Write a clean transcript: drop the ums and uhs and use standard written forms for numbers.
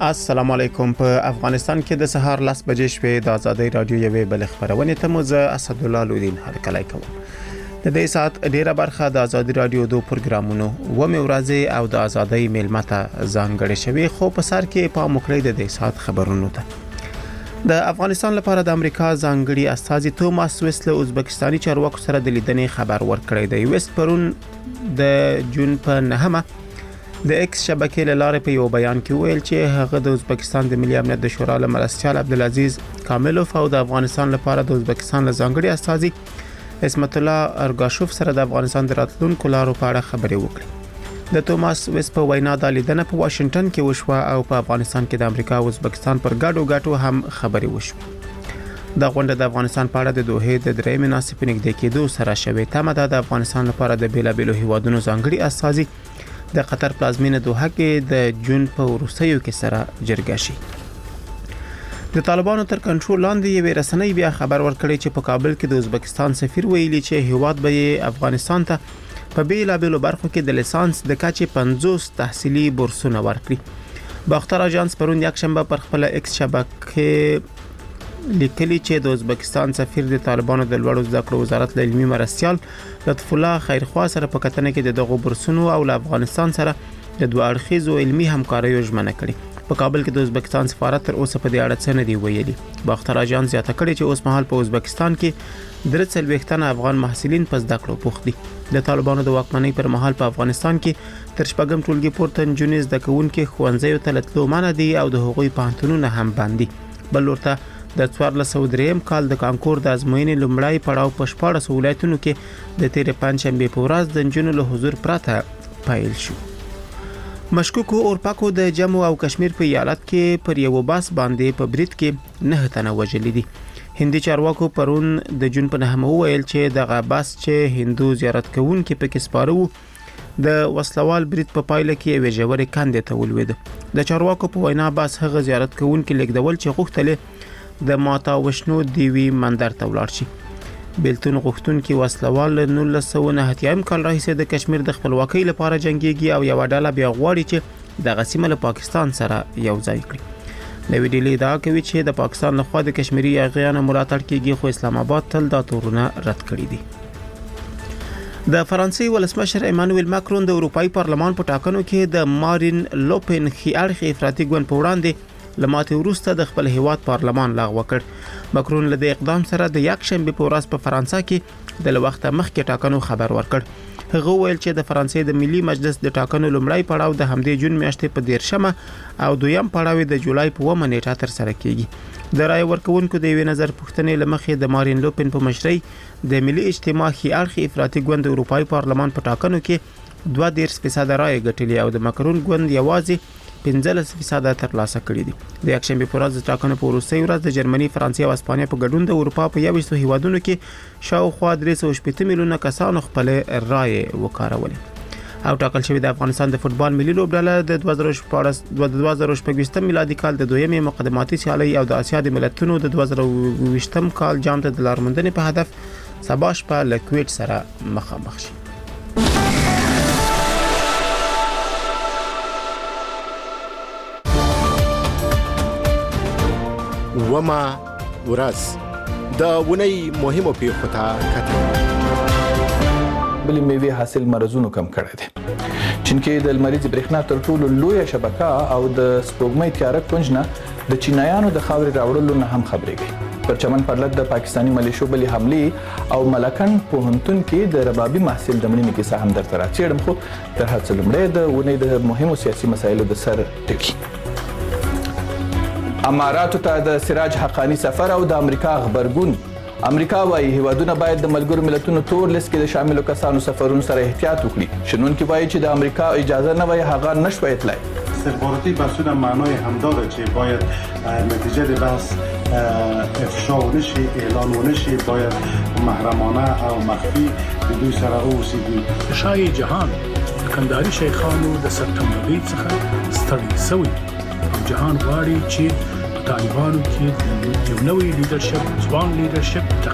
السلام علیکم. په افغانستان کې د سهار 10 بجې شوې د ازادي رادیو یوې بل خبرونه ته مو زه اسد الله لودین هرکلی کوم. د دې سات ډیره برخه د ازادي رادیو دو پروګرامونو و مې ورځي او د ازادي میلمته ځانګړي شوی خو په سر کې په مکړې د دې سات خبرونو ته د افغانستان لپاره د امریکا ځانګړي استاذ توماس ویس له ازبکستاني چارواکو سره د لیدنې خبر ورکړی دی. ویس پرون د جون په 9 د ایکس شبکې لاره په یو بیان کې ویل چې هغه د ازبکستان د ملي امنیت د شورا له مرستیال عبدالعزیز کاملوف او د افغانستان لپاره د ازبکستان له ځانګړي استاذ اسمت الله ارګاشوف سره د افغانستان د راتلونکو لارو په اړه خبرې وکړې. د توماس ویس په وینا د لیدنه په واشنگټن کې وشوه او په افغانستان کې د امریکا او ازبکستان پر ګډو هم خبرې وشوه. د غونډه د افغانستان په اړه د دوحې د درې مناسب نږدې کېدو سره شوې تمه د افغانستان لپاره د بیلابېلو هیوادونو ځانګړي استاذ د قطر پلازمینه دوحه کې د جون په وروستیو کې سره جرګه شي. د طالبانو تر کنټرول لاندې یو رسنۍ بیا خبر ورکړی چې په کابل کې د ازبکستان سفیر ویلي چې هیواد به افغانستان ته په بیلابېلو برخو کې د لیسانس د کچې 50 تحصیلي بورسونه ورکړي. باختر اژانس پرون یک شنبه پر خپل ایکس شبکې لیکلي چې د ازبکستان سفیر د طالبانو د لوړو زده کړو وزارت له علمي مرستيال لطف الله خیرخوا سره په کتنه کې د دغو بورسونو او له افغانستان سره د دوه اړخیزو علمي همکاریو ژمنه کړې. په کابل کې د ازبکستان سفارت تر اوسه په دې اړه څه نه دی ویلي. باختر اژانس زیاته کړې چې اوس مهال په ازبکستان کې 340 افغان محصلین په زده کړو بوخت دي. د طالبانو د واکمنۍ پر مهال په افغانستان کې تر شپږم ټولګي پورته نجونې زده کوونکي ښوونځیو ته تللو منع دي او د هغوی پوهنتونونه هم بند دي. بل ورته د 1403 کال د کانکور د ازموینې لومړی پړاو په 14 ولایتونو کې د تیر پنځشنبه په ورځ د نجونو له حضور پرته پیل شو. مشکوکو اورپاکو د جموں او کشمیر په ایالت کې پر یو باس باندې په برید کې 9 تنه وژل دي. هندي چارواکو پرون د جون په 9 ویل چې دغه باس چې هندو زیارت کوونکي پکې سپارو د وسلوال برید په پایله کې یو ژورې کاندې ته ولوید. د چارواکو په وینا باس هغه زیارت کوونکي لیکدول چې غوښتل د ماتا وشنو دیوی مندر ته ولاړ شي. بیلتون غوښتونکي وسلوال 1990 کال راهیسې د کشمیر د خپلواکۍ لپاره جنگيږي او یو ډله بیا غواړي چې د غسیمه له پاکستان سره یو ځای کړي. نوې ډیلی دا کوي چې د پاکستان لخوا د کشمیري یاغیانو ملاتړ کیږي خو اسلام آباد تل دا تورونه رد کړی دي. د فرانسې ولسمشر ایمانوئل ماکرون د اروپאי پارلمان په ټاکنو کې د مارین لوپن خيارخي افراطي ګوند په وړاندې لماته وروسته د خپل هیواد پارلمان لغوه کړ. ماکرون له دې اقدام سره د یک شنبه په ورځ په فرانسه کې د وخت مخکې ټاکنو خبر ورکړ. هغه ویل چې د فرانسې د ملي مجلس د ټاکنو لومړی پړاو د همدې جون میاشتې په 13 او دویم پړاو د جولای په 1 نیټه تر سره کیږي. د رای ورکوونکو د یوې نظر پوښتنې لمخې د مارین لوپن په مشرۍ د ملي اجتماع خيارخي افراطي ګوند اروپאי پارلمان په ټاکنو کې 2% رای ګټلې او د ماکرون ګوند یوازې 15% ترلاسه کړي دي. د یک شنبه په ورځ د ټاکنو په وروستۍ ورځ د جرمني، فرانسې او اسپانیا په ګډون د اروپا په 21 هیوادونو کې شاوخوا 380 میلیونه کسانو خپل رای وکارولې. او ټاکل شوی د افغانستان د فوتبال ملي لوبډله د 2014 میلادي کال د دویمه مقدماتي سیالي او د اسیا د ملتونو د 2020 کال جام ته د لارموندنې په هدف سبا شپه له کویټ سره مخامخ شي. وما ورځ د ونی مهمو پیښو ته کتل. بلې میوې حاصل مرزونو کم کړی دی. چین کې د لمریزې برېښنا تر ټولو لویه شبکه او د سپوږمۍ تیاره کونج نه د چینایانو د خاورې راوړلو نه هم خبرېږي. پر چمن پرلط د پاکستاني ملیشو بلې حملې او ملکن پوهنتون کې د ربابي محصل د مړینې کیسه هم درته راڅېړم، خو تر هر څه لومړی د ونې د مهمو سیاسي مسایلو د سر ټکي. اماراتو ته د سراج حقانی سفر او د امریکا خبرګون. امریکا وايي هیوادونه باید د ملګرو ملتونو تور لیست کې د شاملو کسانو سفرونو سره احتیاط وکړي. شنونکي وايي چې د امریکا اجازه نه وای هغه نشوي تلای. استخباراتی بحثونه معنای هم داره که باید نتیجه بحث افشا نشه، اعلان نشه، باید محرمانه او مخفی بدون سره اوسیږي. شای جهان کندهاري شیخانو د سپتمبر څخه ستړي شوی او جهان غواړي چې طالبانو کې یو نوې لیدرشپ، ځوان لیدرشپ